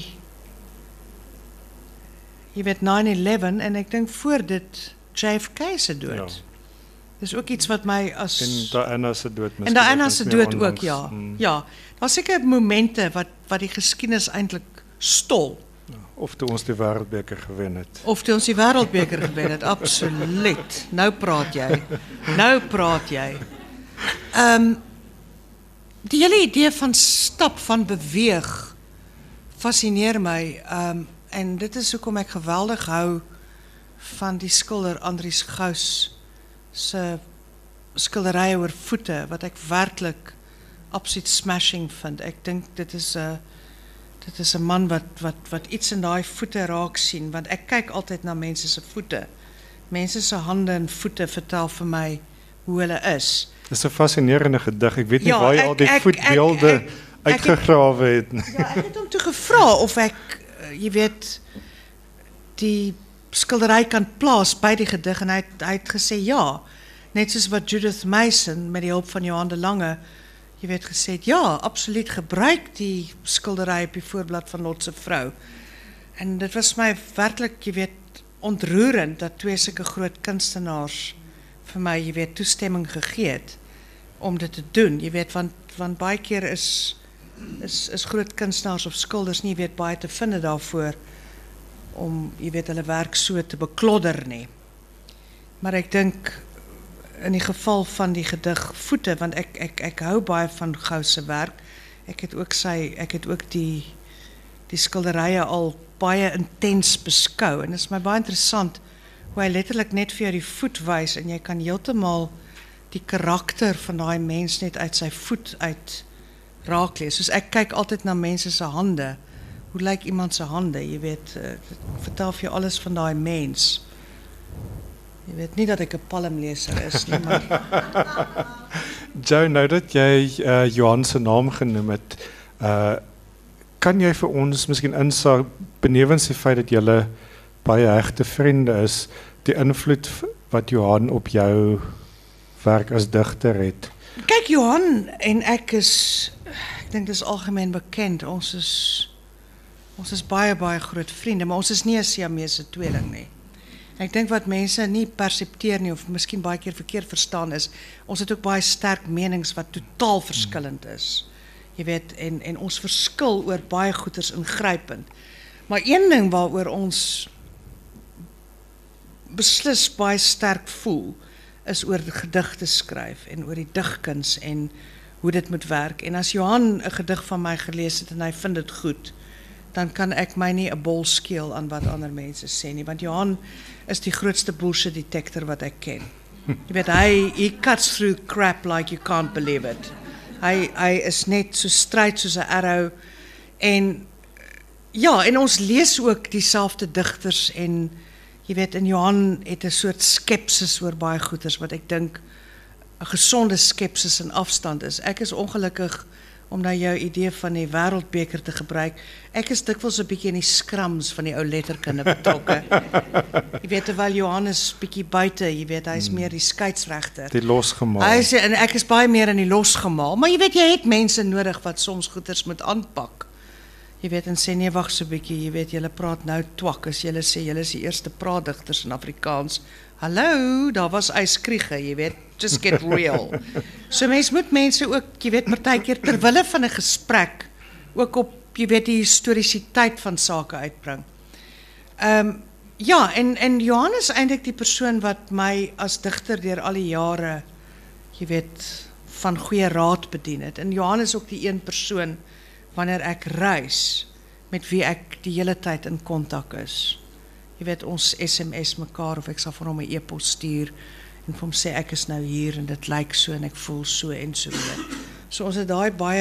B: jy weet nine eleven en ek dink voor dit J F K se dood.
A: Ja.
B: Dis ook iets wat my as
A: En Diana se dood
B: En Diana se dood ook, ja. Mm. Ja, daar's seker momente wat wat die geskiedenis eintlik stol.
A: Of toe ons die wêreldbeker gewen het.
B: Of toe ons die wêreldbeker gewen het, absoluut. Nou praat jy. Nou praat jy. Ehm um, die hele idee van stap, van beweeg fascineer my. Ehm um, en dit is hoekom ek geweldig hou van die skilder Andries Gous se skilderye oor voete wat ek werklik absoluut smashing vind. Ek dink dit is 'n dit is 'n man wat wat wat iets in daai voete raak sien, want ek kyk altyd na mense se voete. Mense se hande en voete vertel vir my hoe hulle is.
A: Dis 'n fascinerende gedig. Ek weet nie
B: Ja,
A: waar jy
B: ek-
A: al die
B: ek-
A: voetbeelde
B: ek- ek- ek het-
A: uitgegrawe het nie.
B: Ja, ek het hom toe gevra of ek, uh, jy weet, die skildery kan plaas by die gedig en hy het, hy het gesê ja. Net soos wat Judith Mason met die hulp van Johan de Lange, jy weet, gesê het, ja, absoluut gebruik die skildery op die voorblad van Lot se vrou. En dit was my werklik, jy weet, ontroerend dat twee sulke groot kunstenaars vir my, jy weet, toestemming gegee het om dit te doen. Jy weet, want want baie keer is is is groot kunstenaars of skilders nie weet baie te vind daarvoor om jy weet hulle werk so te beklodder nie. Maar ek dink in die geval van die gedig Voete, want ek ek ek hou baie van Gous se werk. Ek het ook sy ek het ook die die skilderye al baie intens beskou en dit is my baie interessant hoe hy letterlik net vir jou die voet wys en jy kan heeltemal die karakter van daai mens net uit sy voet uit raak lees. Soos ek kyk altyd na mense se hande. Hoe lyk iemand se hande? Jy weet, uh, dit vertel vir jou alles van daai mens. Jy weet nie dat ek 'n palmleser is nie, maar
A: Joe, nou dat jy uh, Johan se naam genoem het, uh, kan jy vir ons miskien insaag benewens die feit dat julle baie hegte vriende is, die invloed v- wat Johan op jou werk as digter het?
B: kyk Johan en ek is ek dink dis algemeen bekend. Ons is ons is baie baie groot vriende, maar ons is nie 'n Siamese tweeling nie. Ek dink wat mense nie persepteer nie of miskien baie keer verkeerd verstaan is, ons het ook baie sterk menings wat totaal verskillend is. Jy weet, en en ons verskil oor baie goeters ingrypend. Maar een ding waaroor ons beslis baie sterk voel, is oor gedigte skryf en oor die digkuns en hoe dit moet werk. En as Johan 'n gedig van my gelees het en hy vind dit goed, dan kan ek my nie 'n bol skeel aan wat ander mense sê nie, want Johan is die grootste bullshit detector wat ek ken. Jy weet, hy he cuts through crap like you can't believe it. Hy hy is net so stryd soos 'n arrow en ja, en ons lees ook dieselfde digters en jy weet, en Johan het 'n soort skepsis oor baie goeters wat ek dink 'n gesonde skepsis en afstand is. Ek is ongelukkig om nou jou idee van die wêreldbeker te gebruik. Ek is dikwels 'n bietjie in die skrams van die ou letterkunde betrokke. Jy weet, terwyl Johannes bietjie buite, jy weet, hy's meer die skeieregter.
A: Die losgemaak.
B: Hy sê en ek is baie meer in die losgemaal, maar jy weet jy het mense nodig wat soms goeters moet aanpak. Jy weet en sê nee, wag so 'n bietjie, jy weet julle praat nou twak as julle sê julle is die eerste praatdigters in Afrikaans. Hallo, daar was yskriege, jy weet, just get real. So mens moet mense ook, jy weet, partykeer ter wille van 'n gesprek ook op, jy weet, die historiesiteit van sake uitbring. Ehm um, ja, en en Johan is eintlik die persoon wat my as digter deur al die jare, jy weet, van goeie raad bedien het. En Johan is ook die een persoon wanneer ek reis met wie ek die hele tyd in kontak is. Jy weet, ons S M S mekaar of ek sal vir hom 'n e-pos stuur en vir hom sê ek is nou hier en dit lyk so en ek voel so en so weer. So ons het daai baie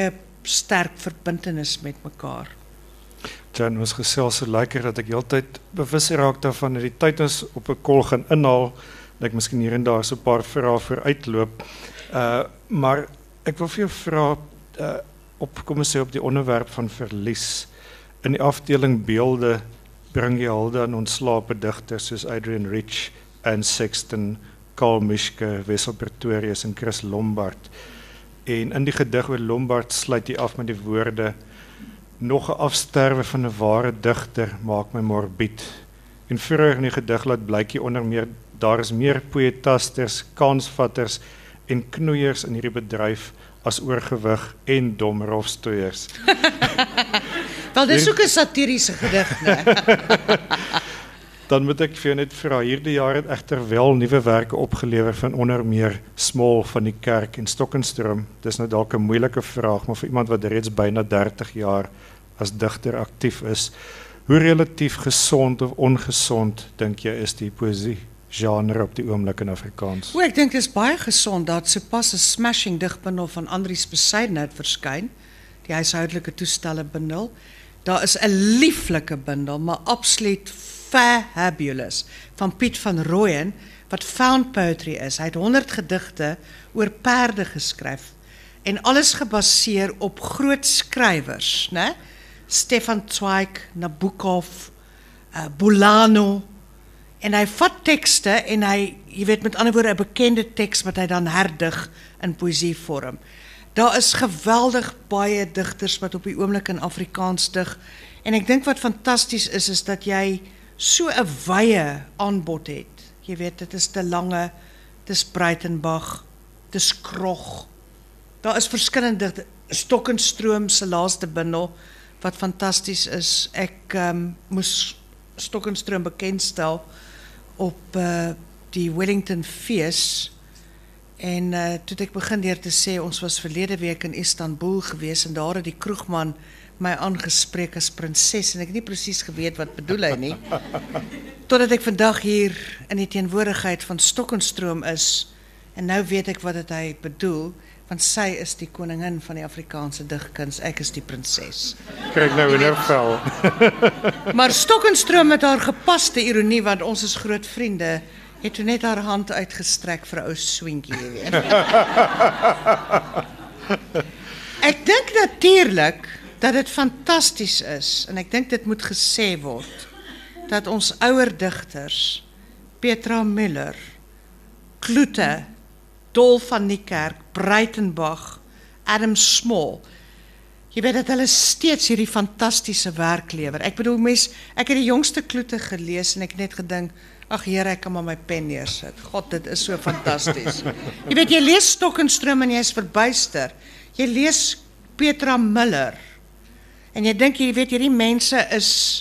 B: sterk verbintenis met mekaar.
A: Jan, ons gesels so lekker dat ek heeltyd bewus raak daarvan dat die tyd ons op 'n kol gaan inhaal, dat ek miskien hier en daar so 'n paar vrae vooruitloop. Uh, maar ek wil vir jou vra, uh, op, kom ons sê op die onderwerp van verlies. In die afdeling beelde bring jy hulde aan ontslape digters soos Adrian Rich, Anne Sexton, Carl Mischke, Wessel Pretorius en Chris Lombard. En in die gedig oor Lombard sluit hy af met die woorde: nog 'n afsterwe van 'n ware digter maak my morbied. En vroeër in die gedig laat blyk jy onder meer daar is meer poëtasters, kansvatters en knoeiers in hierdie bedryf as oorgewig en dom rofstoeiers.
B: Wel, dis ook 'n satiriese gedig, né?
A: Dan moet ek vir jou net vra, hierdie jaar het egter wel nuwe werke opgelewer van onder meer Small van die Kerk en Stokenstroom. Dis nou dalk 'n moeilike vraag, maar vir iemand wat reeds byna dertig jaar as digter aktief is, hoe relatief gesond of ongesond dink jy is die poësie genre op die oomblik in Afrikaans?
B: O, ek dink dit is baie gesond. Dat sopas 'n smashing digbundel van Andries Besaidnout verskyn, die huishoudelike toestelle bundel. Daar is 'n lieflike bundel, maar absoluut fabulous, van Piet van Rooyen, wat found poetry is. Hy het honderd gedigte oor perde geskryf, en alles gebaseer op groot skrywers, né? Stefan Zweig, Nabokov, uh, Bolano, en hy vat tekste, en hy, jy weet met ander woorde, 'n bekende teks wat hy dan herdig in poësievorm. Daar is geweldig baie digters wat op die oomblik in Afrikaans dig, en ek dink wat fantasties is, is dat jy so 'n wye aanbod het. Jy weet, dit is De Lange, dit is Breitenbach, dit is Krog. Daar is verskillende digte. Stokenstroom se laaste bundel wat fantasties is. Ek um, moes Stokenstroom bekendstel op uh, die Wellington Fees, en uh, toe ek begin deur te sê, ons was verlede week in Istanbul gewees, en daar het die kroegman my aangespreek as prinses, en ek het nie presies geweet wat bedoel hy nie, totdat ek vandag hier in die teenwoordigheid van Stokenstroom is, en nou weet ek wat het hy bedoel, want sy is die koningin van die Afrikaanse digkuns, ek is die prinses.
A: Kyk nou in haar vel.
B: Maar Stokenstroom met haar gepaste ironie, want ons is groot vriende, het toe net haar hand uitgestrek vir 'n ou swinkie, jy weet. Ek dink natuurlik dat dit fantasties is, en ek dink dit moet gesê word, dat ons ouer digters, Petra Müller, Kloete, Dol van die Kerk, Breitenbach, Adam Small, jy weet dat hulle steeds hierdie fantastiese werk lewer. Ek bedoel, mens, ek het die jongste Kloete gelees, en ek het net gedink, ag Here, ek kan maar my pen neersit. God, dit is so fantasties. Jy weet, jy lees Stokenstroom en jy is verbuister. Jy lees Petra Müller, en jy dink, jy weet, hierdie mense is,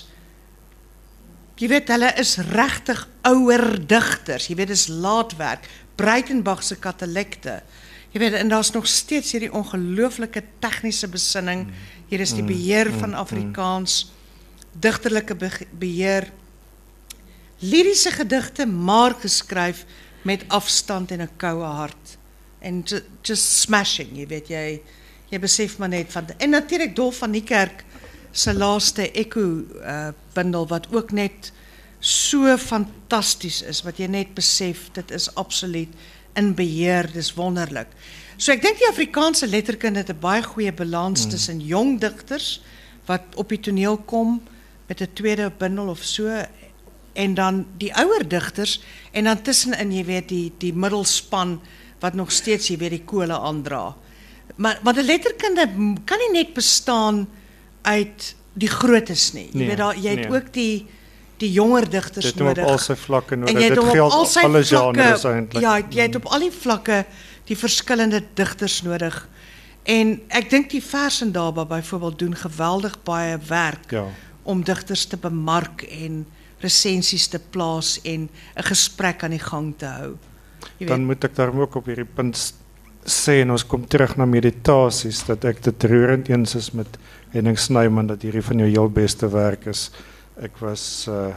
B: jy weet, hulle is regtig ouer digters, jy weet, dis laatwerk, Breitenbach se Katalekte, jy weet, en daar's nog steeds hierdie ongelooflike tegniese besinning, hier is die beheer van Afrikaans, digterlike beheer, liriese gedigte, maar geskryf met afstand en 'n koue hart, en just smashing, jy weet, jy, jy besef maar net van, en natuurlik Dol van die Kerk se laaste Echo uh, bundel, wat ook net so fantasties is, wat jy net besef, dit is absoluut in beheer, dis wonderlik. So ek dink die Afrikaanse letterkunde het 'n baie goeie balans mm. tussen jong digters, wat op die toneel kom, met 'n tweede bundel of so, en dan die ouer digters, en dan tussenin, jy weet, die, die middelspan, wat nog steeds, jy weet, die kole aandra. Maar, maar die letterkunde kan nie net bestaan uit die grootes nie. Jy
A: nee,
B: weet, daar, jy het
A: nee.
B: ook die, die jonger digters
A: dit
B: nodig.
A: Dit op al sy vlakke nodig,
B: en jy het
A: dit
B: op
A: geld
B: al sy
A: alle
B: vlakke,
A: genres eintlik.
B: Ja, jy het op al die vlakke die verskillende digters nodig. En ek dink die Versendaba byvoorbeeld doen geweldig baie werk
A: ja.
B: om digters te bemark en resensies te plaas en 'n gesprek aan die gang te hou. Jy
A: Dan
B: weet,
A: moet ek daarom ook op hierdie punt sê, en ons kom terug na meditasies, dat ek dit roerend eens is met Henning Snyman, dat hierdie van jou heel beste werk is. Ek was uh,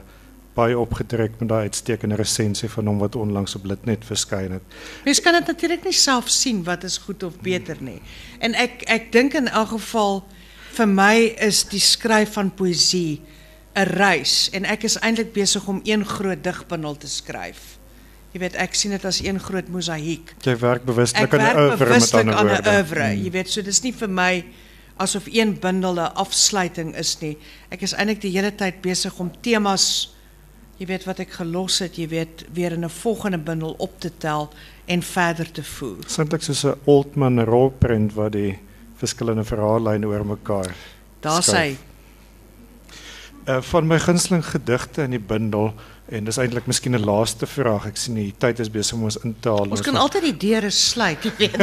A: baie opgetrek met daai uitstekende resensie van hom wat onlangs op Litnet verskyn het.
B: Mens kan dit natuurlik nie self sien wat is goed of beter nie. En ek ek dink in elk geval vir my is die skryf van poësie 'n reis en ek is eintlik besig om een groot digbundel te skryf. Jy weet, ek sien dit as een groot mosaïek.
A: Jy werk bewuslik
B: Ek
A: aan 'n
B: werk
A: oeuvre met
B: bewuslik
A: ander
B: aan 'n
A: woorde.
B: oeuvre. Jy weet, so dis nie vir my asof een bundel 'n afsluiting is nie. Ek is eintlik die hele tyd besig om temas, jy weet wat ek gelos het, jy weet, weer in 'n volgende bundel op te tel en verder te voer.
A: Dit is eintlik soos 'n Altman rolprent waar die verskillende verhaallyne oor mekaar
B: Daar
A: skuif.
B: sy.
A: Uh, van my gunsteling gedigte in die bundel, en dis eintlik miskien 'n laaste vraag, ek sien die tyd is besig om ons in te haal.
B: Ons kan altyd die deure sluit, jy weet.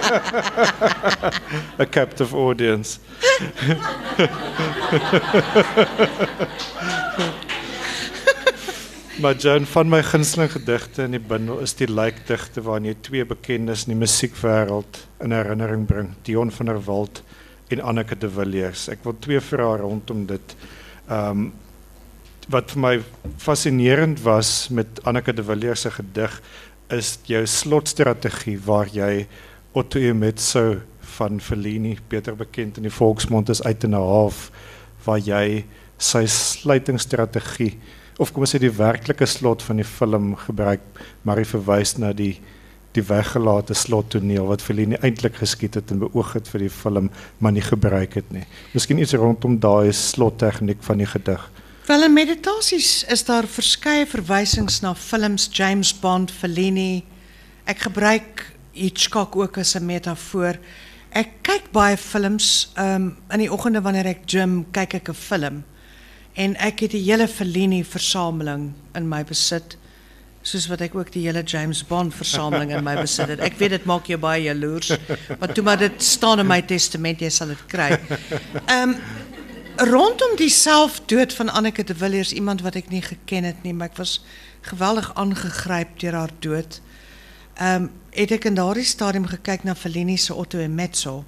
A: A captive audience. Maar Joan, van my gunsteling gedigte in die bundel is die lijkdigte waarin jy twee bekendes in die musiekwereld in herinnering bring, Dion van der Walt en Anneke de Villiers. Ek wil twee vrae rondom dit. Um, wat vir my fascinerend was met Anneke de Villiers se gedig is jou slotstrategie waar jy Otto Emetso van Fellini, beter bekend in die volksmond is Uit in 'n Half, waar jy sy sluitingsstrategie of kom ons sê die werklike slot van die film gebruik, maar hy verwys na die die weggelate slottoneel wat Fellini eintlik geskiet het en beoog het vir die film, maar nie gebruik het nie. Miskien iets rondom daai slottegniek van die gedig.
B: Wel, in meditasies is daar verskeie verwysings na films, James Bond, Fellini. Ek gebruik Hitchcock ook as 'n metafoor. Ek kyk baie films, um, in die oggende wanneer ek gym, kyk ek 'n film. En ek het die hele Fellini-versameling in my besit, soos wat ek ook die hele James Bond-versameling in my besit het. Ek weet, dit maak jou baie jaloers, maar toe maar dit staan in my testament, jy sal dit kry. Um, rondom die selfdood van Anneke de Villiers, iemand wat ek nie geken het nie, maar ek was geweldig aangegryp deur haar dood, um, het ek in daardie stadium gekyk na Fellini se Otto Emetso,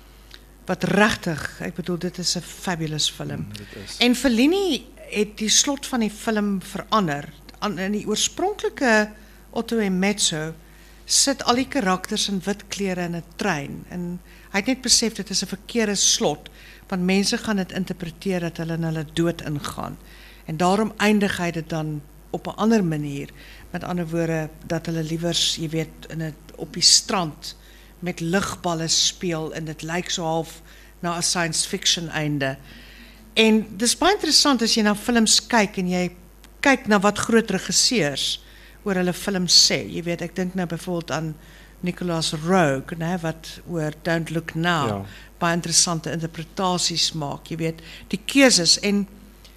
B: wat regtig, ek bedoel, dit is 'n fabulous film. Mm, en Fellini het die slot van die film verander. In die oorspronklike Otto Emetso sit al die karakters in wit klere in 'n trein. En hy het net besef dit is 'n verkeerde slot, want mense gaan dit interpreteer dat hulle in hulle dood ingaan. En daarom eindig hy dit dan op 'n ander manier. Met ander woorde, dat hulle liewers, jy weet, in 'n op die strand met ligballe speel en dit lyk so half na 'n science fiction einde. En dis baie interessant as jy na films kyk en jy kyk na wat groot regisseurs oor hulle films sê. Jy weet, ek dink nou byvoorbeeld aan Nicholas Roeg, né, wat oor Don't Look Now ja. baie interessante interpretasies maak. Jy weet, die keuses en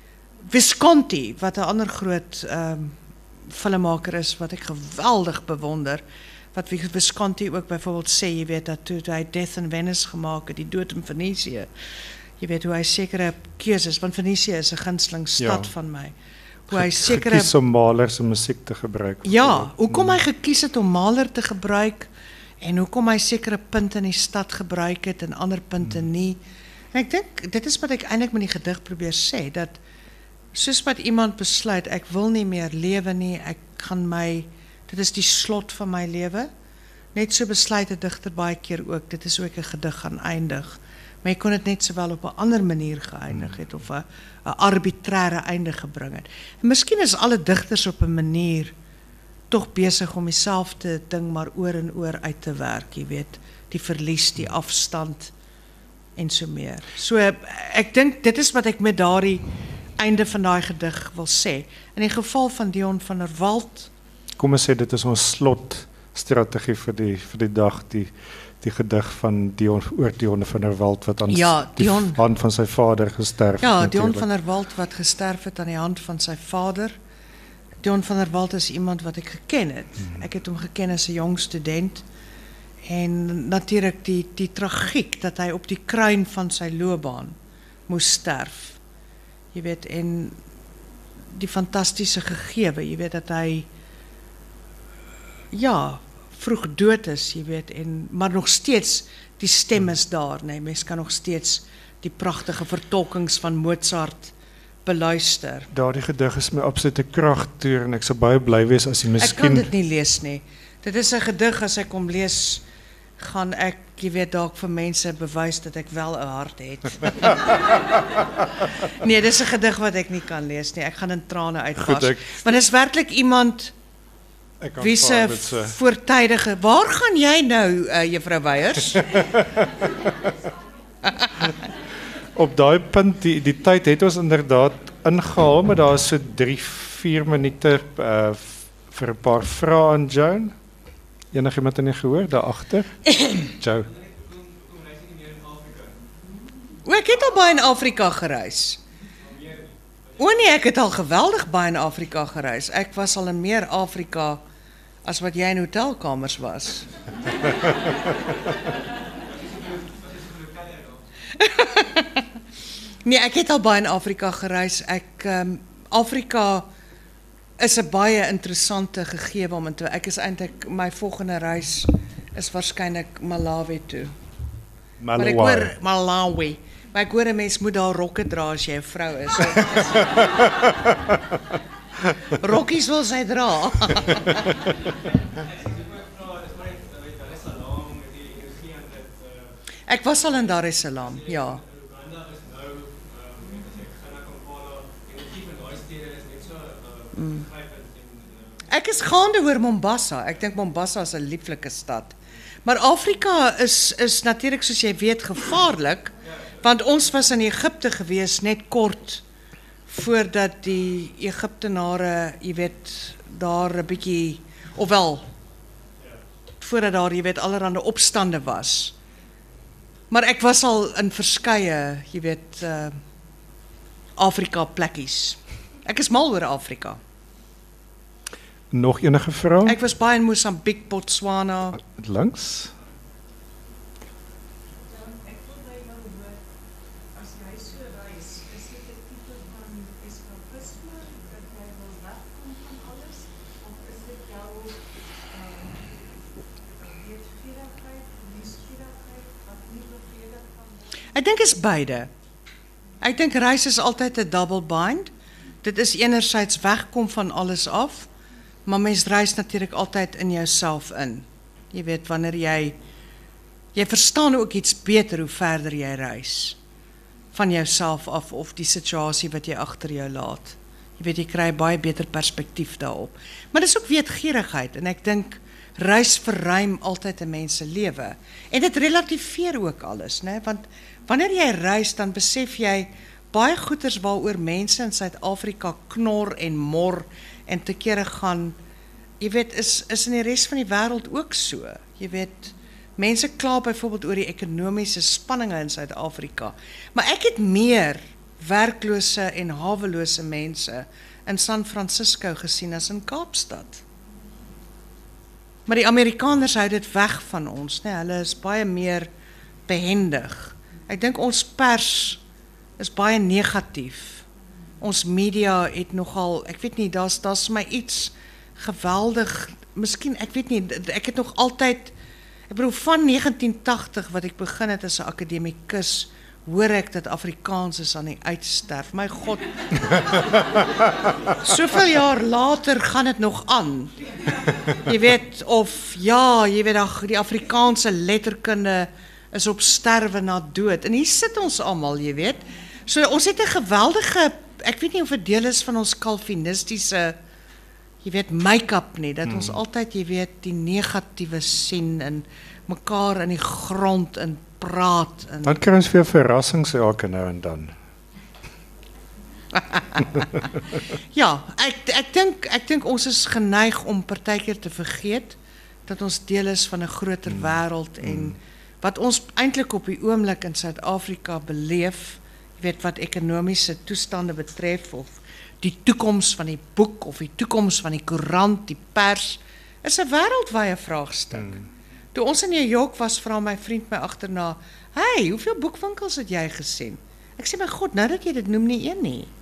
B: Visconti, wat 'n ander groot um, filmmaker is wat ek geweldig bewonder. Wat Visconti ook byvoorbeeld sê, jy weet, dat toe hy Death in Venice gemaak het, die dood in Venesië, jy weet hoe hy sekere keuses, want Venesië is 'n gunsteling stad ja. van my, hoe hy sekere...
A: Gekies om Mahler se musiek te gebruik.
B: Ja, hoekom hy gekies het om Mahler te gebruik, en hoekom hy sekere punte in die stad gebruik het, en ander punte hmm. nie. En ek dink, dit is wat ek eintlik met die gedig probeer sê, dat soos wat iemand besluit, ek wil nie meer lewe nie, ek gaan my... Dit is die slot van my lewe. Net so besluit 'n digter baie keer ook, dit is hoe ek 'n gedig gaan eindig. Maar jy kon dit net sowel op 'n ander manier geëindig het, of 'n 'n arbitrære einde gebring het. En miskien is alle digters op 'n manier tog besig om dieselfde ding maar oor en oor uit te werk, jy weet, die verlies, die afstand en so meer. So ek dink dit is wat ek met daardie einde van daai gedig wil sê. In die geval van Dion van der Walt,
A: kom ons sê dit is ons slotstrategie vir die vir die dag, die die gedig van Dion oor Dion van der Walt wat aan
B: ja,
A: die
B: Dion,
A: hand van sy vader gesterf
B: ja,
A: het.
B: Ja, Dion van der Walt wat gesterf het aan die hand van sy vader. Dion van der Walt is iemand wat ek geken het. Hmm. Ek het hom geken as 'n jong student. En natuurlik die die tragiek dat hy op die kruin van sy loopbaan moes sterf. Jy weet, en die fantastiese gegewe, jy weet dat hy ja, vroeg dood is, jy weet, en, maar nog steeds, die stem is daar, nee, mens kan nog steeds die prachtige vertolkings van Mozart beluister.
A: Daardie gedig is my absolute kragtoer en ek sou baie bly wees as jy
B: Ek kan
A: miskien
B: dit nie lees nie. Dit is 'n gedig, as ek hom lees, gaan ek, jy weet, dalk vir mense bewys dat ek wel 'n hart het. Nee, dis 'n gedig wat ek nie kan lees nie. Ek gaan in trane uitbars.
A: Goed, ek-
B: Want dis werklik iemand
A: ek
B: wie se
A: aanvaar dit so.
B: voortydige. Waar gaan jy nou, uh, Juffrou Weyers?
A: Op daai punt die die tyd het ons inderdaad ingehaal, maar daar is so drie vier minute uh, vir 'n paar vrae aan Joan. Enigiemand het nie gehoor daar agter? Jo.
B: O, ek het al baie in Afrika gereis. O nee, ek het al geweldig baie in Afrika gereis. Ek was al in meer Afrika as wat jy in hotelkamers was. Nee, ek het al baie in Afrika gereis. Ek um, Afrika is 'n baie interessante gegewe om in te. Ek is eintlik my volgende reis is waarskynlik Malawi toe. Maar ek hoor Malawi. Maar ek hoor 'n mens moet daar rokke dra as jy 'n vrou is. Rokkies wil sy dra. Ek was al in Dar es Salaam, ja. Mm. Ek is gaande oor Mombasa. Ek dink Mombasa is 'n lieflike stad. Maar Afrika is is natuurlik, soos jy weet, gevaarlik, want ons was in Egipte gewees net kort voordat die Egiptenare, jy weet, daar 'n bietjie, ofwel voordat daar, jy weet, allerhande opstande was. Maar ek was al in verskeie, jy weet, uh, Afrika plekkies. Ek is mal oor Afrika.
A: Nog enige vrae?
B: Ek was baie in Mosambiek, Botswana.
A: Langs.
B: Ek dink is beide. Ek dink reis is altyd 'n double bind. Dit is enerzijds wegkom van alles af, maar mens reis natuurlik altyd in jouself in. Jy weet, wanneer jy jy verstaan ook iets beter hoe verder jy reis van jouself af of die situasie wat jy agter jou laat. Jy weet, jy kry baie beter perspektief daarop. Maar dis ook weetgierigheid en ek dink reis verruim altyd 'n mens se lewe. En dit relativeer ook alles, né? Want wanneer jy reis, dan besef jy baie goeters waaroor mense in Suid-Afrika knor en mor en te kere gaan, jy weet, is is in die res van die wêreld ook so. Jy weet, mense kla byvoorbeeld oor die ekonomiese spanninge in Suid-Afrika, maar ek het meer werklose en hawelose mense in San Francisco gesien as in Kaapstad. Maar die Amerikaners hou dit weg van ons, né? Hulle is baie meer behendig. Ek dink ons pers is baie negatief. Ons media het nogal, ek weet nie, daar's daar's my iets geweldig, miskien, ek weet nie, ek het nog altyd, ek bedoel van negentien tagtig wat ek begin het as 'n akademikus, hoor ek dat Afrikaans is aan die uitsterf. My God. Soveel jaar later gaan dit nog aan. Jy weet, of ja, jy weet, ag, die Afrikaanse letterkunde is op sterwe na dood. En hier sit ons almal, jy weet. So ons het 'n geweldige, ek weet nie of dit deel is van ons kalvinistiese, jy weet, make-up nie, dat ons hmm. altyd, jy weet, die negatiewe sien en mekaar in die grond en praat. En
A: Dan kry ons veel verrassings elke nou en dan.
B: Ja, ek ek dink ek dink ons is geneig om partykeer te vergeet dat ons deel is van 'n groter mm. wêreld en mm. wat ons eintlik op die oomblik in Suid-Afrika beleef, jy weet, wat ekonomiese toestande betref of die toekoms van die boek of die toekoms van die koerant, die pers, is 'n wêreldwye vraagstuk. Mm. Toe ons in New York was, vra my vriend my agterna, "Hey, hoeveel boekwinkels het jy gesien?" Ek sê, "My God, nou dat jy dit noem, nie een nie."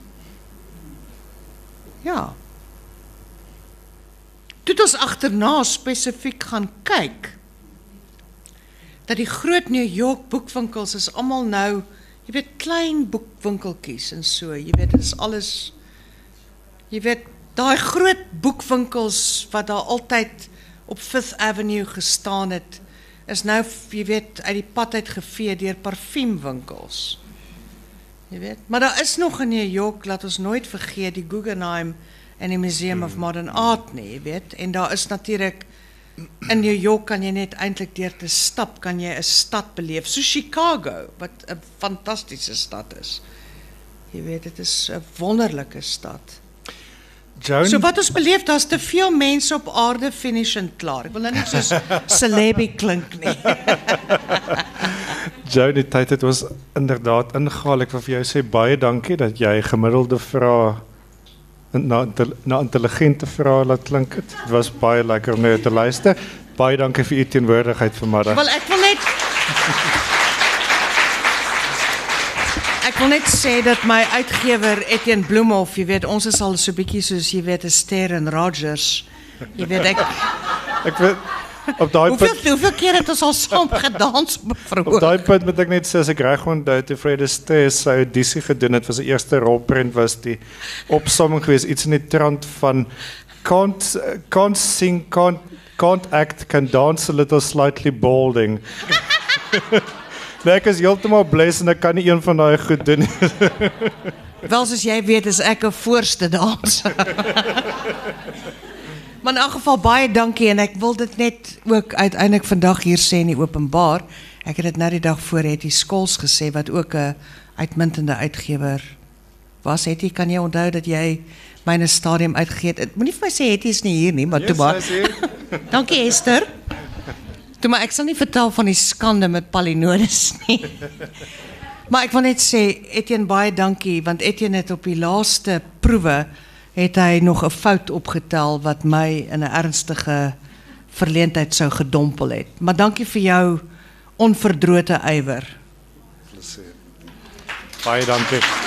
B: Ja. Toe het ons agterna spesifiek gaan kyk, dat die groot New York boekwinkels is almal nou, jy weet, klein boekwinkeltjies en so, jy weet, dit is alles, jy weet, daai groot boekwinkels wat daar altyd op Fifth Avenue gestaan het, is nou, jy weet, uit die pad uit gevee deur parfuumwinkels. Jy weet, maar daar is nog in New York, laat ons nooit vergeet, die Guggenheim en die Museum mm. of Modern Art nie, jy weet, en daar is natuurlijk, in New York kan jy net eintlik deur te stap, kan jy 'n stad beleef, so Chicago, wat 'n fantastische stad is. Jy weet, dit is 'n wonderlike stad.
A: Joan,
B: so wat ons beleef, daar's te veel mense op aarde finish en klaar. Ek wil nou nie soos celebi klink nie.
A: Joan, die tyd het ons inderdaad ingehaal. Ek wil vir jou sê baie dankie dat jy gemiddelde vrae na, na intelligente vrae laat klink het. Dit was baie lekker om na jou te luister. Baie dankie vir u teenwoordigheid vanmiddag.
B: Wel, ek wil net Ek wil net sê dat my uitgewer Etienne Bloemhof, jy weet, ons is al so bietjie soos, jy weet, 'n Ster en Rogers. Jy weet, ek
A: Ek weet op daai
B: hoeveel,
A: punt
B: hoeveel keer het ons al saam gedans op 'n verhoog?
A: Op daai punt moet ek net sê as ek reg onthou toe Fred Astaire sy audisie gedoen het, was sy eerste rolprent was die opsomming geweest, iets in die trant van can't can't sing, can't can't act, can dance a little slightly balding. Nee, ek is heeltemal bless en ek kan nie een van daai goed doen nie.
B: Wel, soos jy weet, is ek 'n voorste danser. Maar in elk geval baie dankie en ek wil dit net ook uiteindelik vandag hier sê in die openbaar. Ek het dit nou die dag voor het die Skols gesê wat ook 'n uitmuntende uitgewer was. Het jy kan jy onthou dat jy my in 'n stadium uitgegee het? Moenie vir my sê het jy is nie hier nie, maar
A: Yes,
B: toe maar.
A: hy's hier.
B: Dankie Esther. Toe maar ek sal nie vertel van die skande met Palinodus nie. Maar ek wil net sê Etienne baie dankie want Etienne het op die laaste proewe het hy nog 'n fout opgetel wat my in 'n ernstige verleentheid sou gedompel het. Maar dankie vir jou onverdrote ywer.
A: Baie dankie.